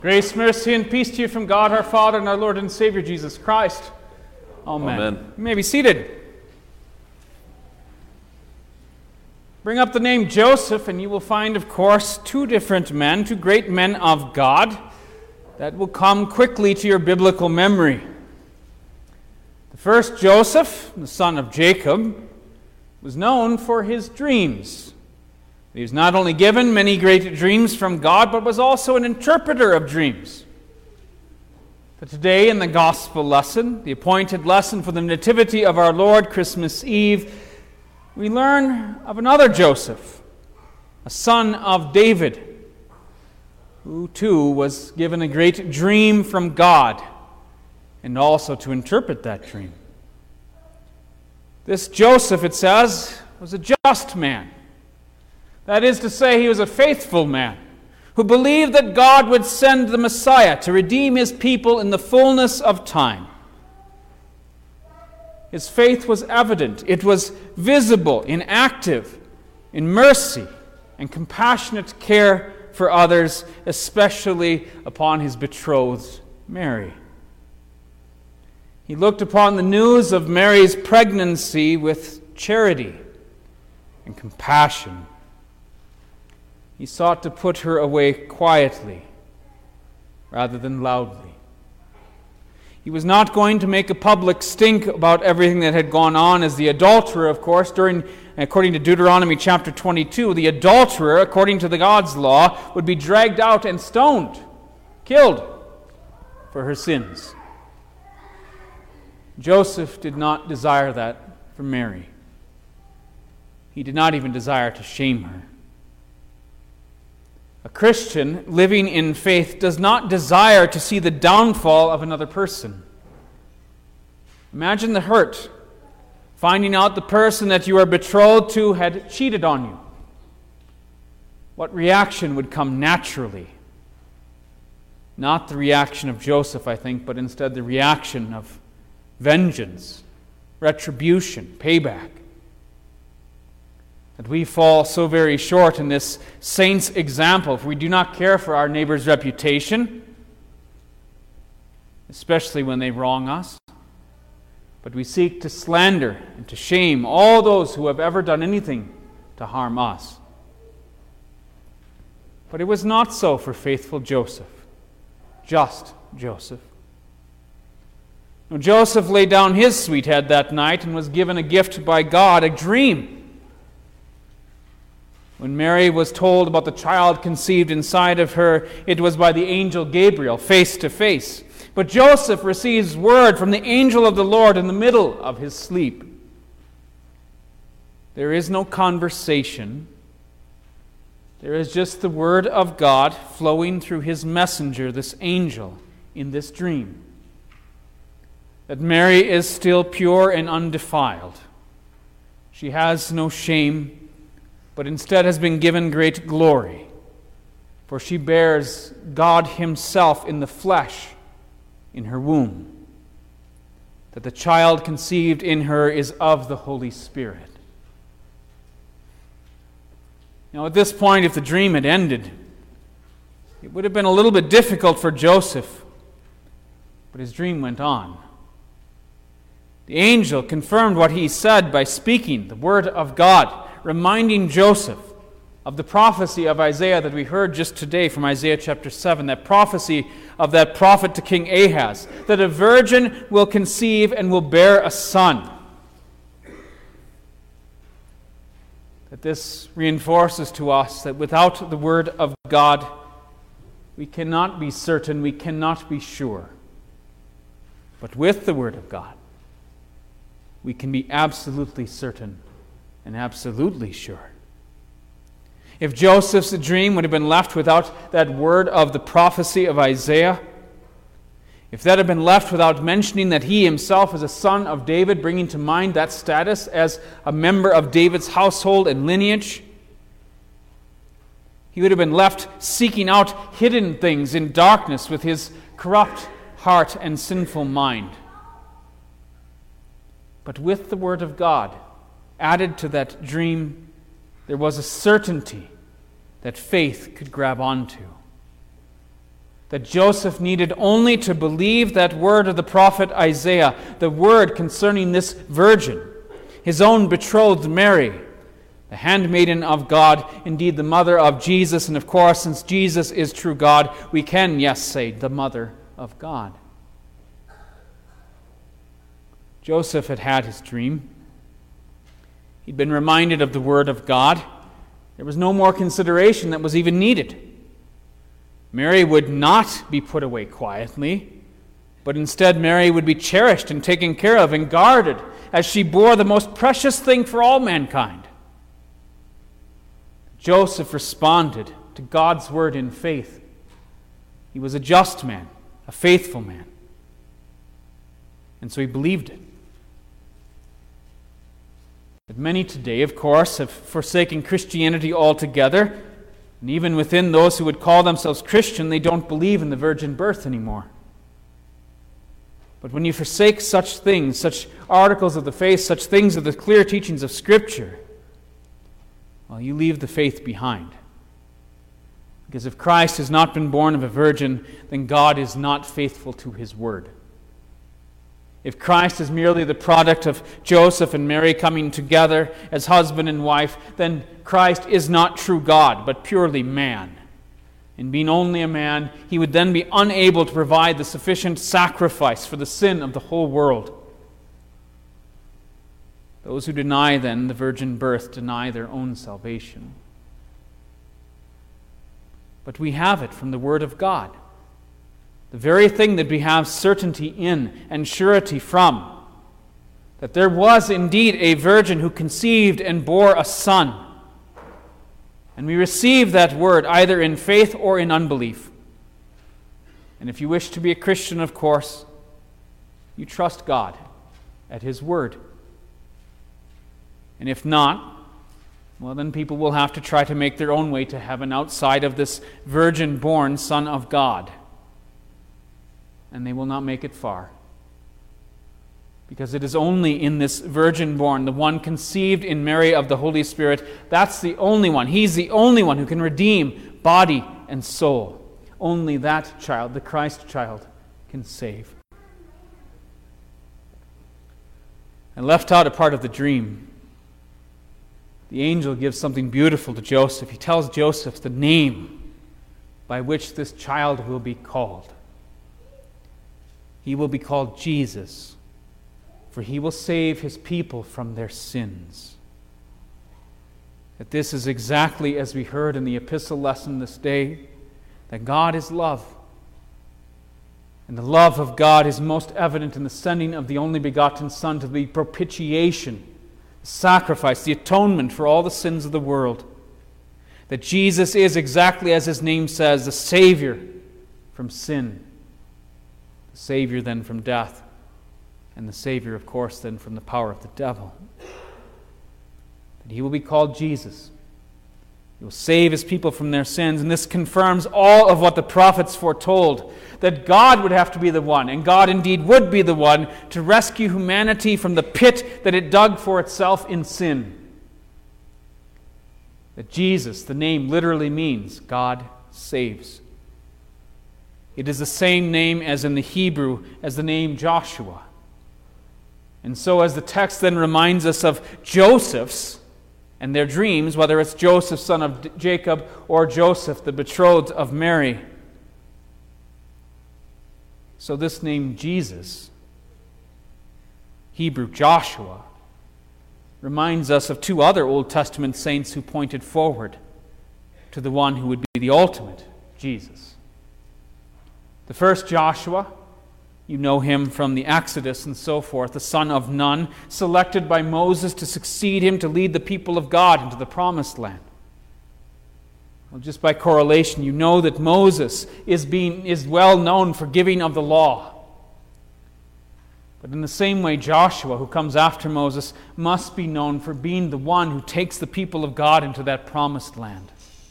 Grace, mercy, and peace to you from God our Father and our Lord and Savior Jesus Christ. Amen. Amen. You may be seated. Bring up the name Joseph, and you will find, of course, two different men, two great men of God, that will come quickly to your biblical memory. The first, Joseph, the son of Jacob, was known for his dreams. He was not only given many great dreams from God, but was also an interpreter of dreams. But today in the gospel lesson, the appointed lesson for the Nativity of our Lord, Christmas Eve, we learn of another Joseph, a son of David, who too was given a great dream from God, and also to interpret that dream. This Joseph, it says, was a just man. That is to say, he was a faithful man who believed that God would send the Messiah to redeem his people in the fullness of time. His faith was evident. It was visible in active, in mercy and compassionate care for others, especially upon his betrothed Mary. He looked upon the news of Mary's pregnancy with charity and compassion. He sought to put her away quietly rather than loudly. He was not going to make a public stink about everything that had gone on as the adulterer, of course. According to Deuteronomy chapter 22, the adulterer, according to the God's law, would be dragged out and stoned, killed for her sins. Joseph did not desire that for Mary. He did not even desire to shame her. A Christian living in faith does not desire to see the downfall of another person. Imagine the hurt, finding out the person that you are betrothed to had cheated on you. What reaction would come naturally? Not the reaction of Joseph, I think, but instead the reaction of vengeance, retribution, payback. That we fall so very short in this saint's example if we do not care for our neighbor's reputation, especially when they wrong us, but we seek to slander and to shame all those who have ever done anything to harm us. But it was not so for faithful Joseph, just Joseph. No, Joseph laid down his sweet head that night and was given a gift by God, a dream. When Mary was told about the child conceived inside of her, it was by the angel Gabriel, face to face. But Joseph receives word from the angel of the Lord in the middle of his sleep. There is no conversation. There is just the word of God flowing through his messenger, this angel, in this dream. That Mary is still pure and undefiled. She has no shame, but instead has been given great glory, for she bears God himself in the flesh in her womb, that the child conceived in her is of the Holy Spirit. Now at this point, if the dream had ended, it would have been a little bit difficult for Joseph, but his dream went on. The angel confirmed what he said by speaking the word of God, reminding Joseph of the prophecy of Isaiah that we heard just today from Isaiah chapter 7, that prophecy of that prophet to King Ahaz, that a virgin will conceive and will bear a son. That this reinforces to us that without the word of God, we cannot be certain, we cannot be sure. But with the word of God, we can be absolutely certain and absolutely sure. If Joseph's dream would have been left without that word of the prophecy of Isaiah, if that had been left without mentioning that he himself is a son of David, bringing to mind that status as a member of David's household and lineage, he would have been left seeking out hidden things in darkness with his corrupt heart and sinful mind. But with the word of God added to that dream, there was a certainty that faith could grab onto. that Joseph needed only to believe that word of the prophet Isaiah, the word concerning this virgin, his own betrothed Mary, the handmaiden of God, indeed the mother of Jesus, and of course, since Jesus is true God, we can, yes, say the mother of God. Joseph had had his dream. He'd been reminded of the word of God. There was no more consideration that was even needed. Mary would not be put away quietly, but instead Mary would be cherished and taken care of and guarded as she bore the most precious thing for all mankind. Joseph responded to God's word in faith. He was a just man, a faithful man. And so he believed it. But many today, of course, have forsaken Christianity altogether. And even within those who would call themselves Christian, they don't believe in the virgin birth anymore. But when you forsake such things, such articles of the faith, such things of the clear teachings of Scripture, well, you leave the faith behind. Because if Christ has not been born of a virgin, then God is not faithful to His word. If Christ is merely the product of Joseph and Mary coming together as husband and wife, then Christ is not true God, but purely man. And being only a man, He would then be unable to provide the sufficient sacrifice for the sin of the whole world. Those who deny, then, the virgin birth deny their own salvation. But we have it from the Word of God. The very thing that we have certainty in and surety from, that there was indeed a virgin who conceived and bore a son. And we receive that word either in faith or in unbelief. And if you wish to be a Christian, of course, you trust God at His word. And if not, well, then people will have to try to make their own way to heaven outside of this virgin-born Son of God. And they will not make it far. Because it is only in this virgin-born, the one conceived in Mary of the Holy Spirit, that's the only one. He's the only one who can redeem body and soul. Only that child, the Christ child, can save. And left out a part of the dream, the angel gives something beautiful to Joseph. He tells Joseph the name by which this child will be called. He will be called Jesus, for He will save His people from their sins. That this is exactly as we heard in the epistle lesson this day, that God is love. And the love of God is most evident in the sending of the only begotten Son to be propitiation, the sacrifice, the atonement for all the sins of the world. That Jesus is, exactly as His name says, the Savior from sin. The Savior then from death. And the Savior, of course, then from the power of the devil. That He will be called Jesus. He will save His people from their sins. And this confirms all of what the prophets foretold. That God would have to be the one, and God indeed would be the one, to rescue humanity from the pit that it dug for itself in sin. That Jesus, the name literally means God saves. It is the same name as in the Hebrew as the name Joshua. And so as the text then reminds us of Joseph's and their dreams, whether it's Joseph, son of Jacob, or Joseph, the betrothed of Mary, so this name Jesus, Hebrew Joshua, reminds us of two other Old Testament saints who pointed forward to the one who would be the ultimate Jesus. The first Joshua, you know him from the Exodus and so forth, the son of Nun, selected by Moses to succeed him to lead the people of God into the promised land. Well, just by correlation, you know that Moses is well known for giving of the law. But in the same way, Joshua, who comes after Moses, must be known for being the one who takes the people of God into that promised land.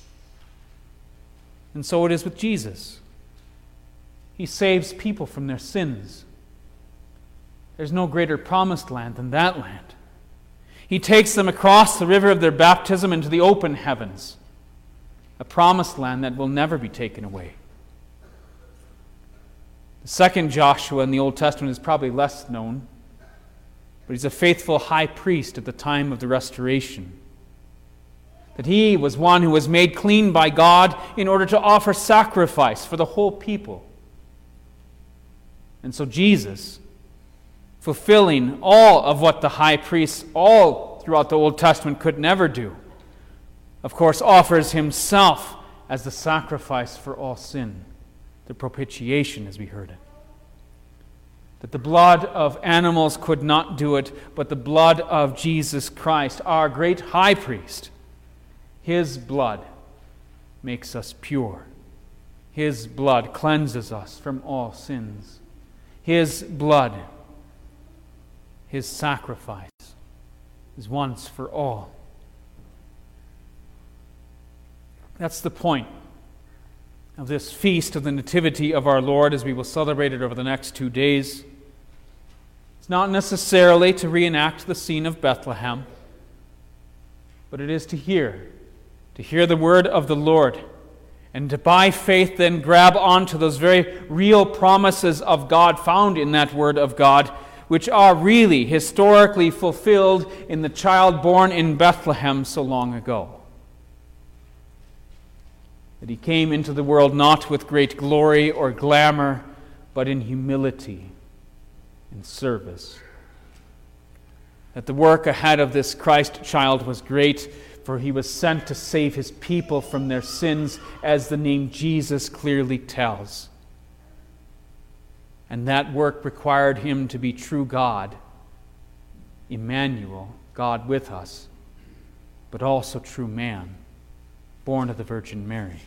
And so it is with Jesus. He saves people from their sins. There's no greater promised land than that land. He takes them across the river of their baptism into the open heavens, a promised land that will never be taken away. The second Joshua in the Old Testament is probably less known, but he's a faithful high priest at the time of the restoration. That he was one who was made clean by God in order to offer sacrifice for the whole people. And so Jesus, fulfilling all of what the high priests all throughout the Old Testament could never do, of course offers himself as the sacrifice for all sin, the propitiation as we heard it. That the blood of animals could not do it, but the blood of Jesus Christ, our great high priest, his blood makes us pure. His blood cleanses us from all sins. His blood, his sacrifice, is once for all. That's the point of this feast of the Nativity of our Lord as we will celebrate it over the next 2 days. It's not necessarily to reenact the scene of Bethlehem, but it is to hear the word of the Lord, and to by faith then grab onto those very real promises of God found in that word of God, which are really historically fulfilled in the child born in Bethlehem so long ago. That he came into the world not with great glory or glamour, but in humility and service. That the work ahead of this Christ child was great, for he was sent to save his people from their sins, as the name Jesus clearly tells. And that work required him to be true God, Emmanuel, God with us, but also true man, born of the Virgin Mary.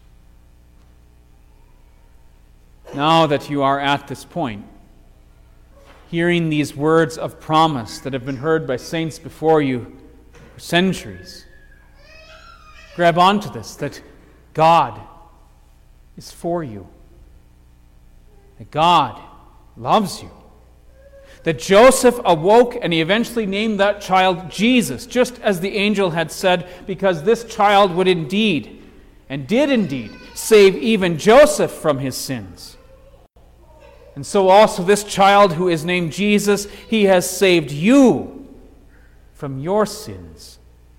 Now that you are at this point, hearing these words of promise that have been heard by saints before you for centuries, grab onto this, that God is for you, that God loves you, that Joseph awoke and he eventually named that child Jesus, just as the angel had said, because this child would indeed, and did indeed, save even Joseph from his sins. And so also this child who is named Jesus, he has saved you from your sins.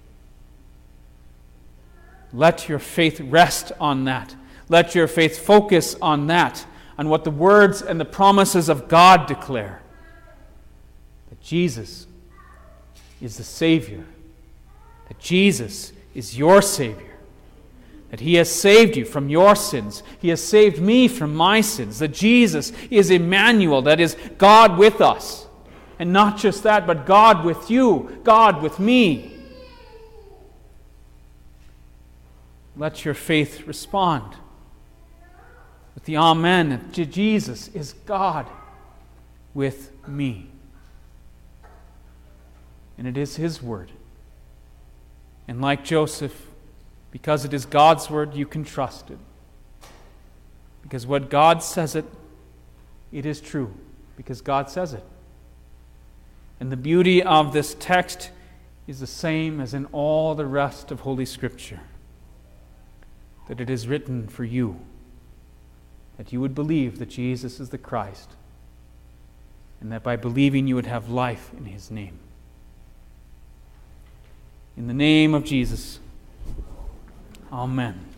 Let your faith rest on that. Let your faith focus on that, on what the words and the promises of God declare. That Jesus is the Savior. That Jesus is your Savior. That he has saved you from your sins. He has saved me from my sins. That Jesus is Emmanuel, that is God with us. And not just that, but God with you, God with me. Let your faith respond with the Amen, that Jesus is God with me. And it is his word. And like Joseph, because it is God's word, you can trust it. Because what God says it is true. Because God says it. And the beauty of this text is the same as in all the rest of Holy Scripture. That it is written for you, that you would believe that Jesus is the Christ, and that by believing you would have life in his name. In the name of Jesus, amen.